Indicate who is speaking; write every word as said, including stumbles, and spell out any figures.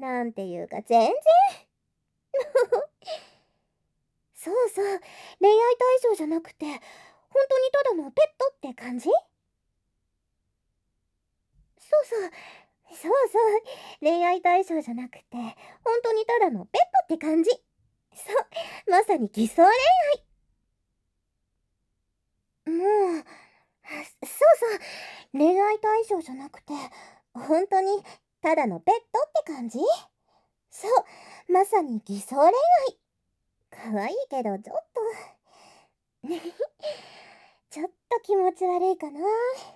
Speaker 1: なんていうか全然。そうそう、恋愛対象じゃなくて、本当にただのペットって感じ。そうそう、そうそう、恋愛対象じゃなくて、本当にただのペットって感じ。そう、まさに偽装恋。もう、そうそう、恋愛対象じゃなくて、本当にただのペットって感じ。そう、まさに偽装恋愛。可愛いけどちょっとちょっと気持ち悪いかな。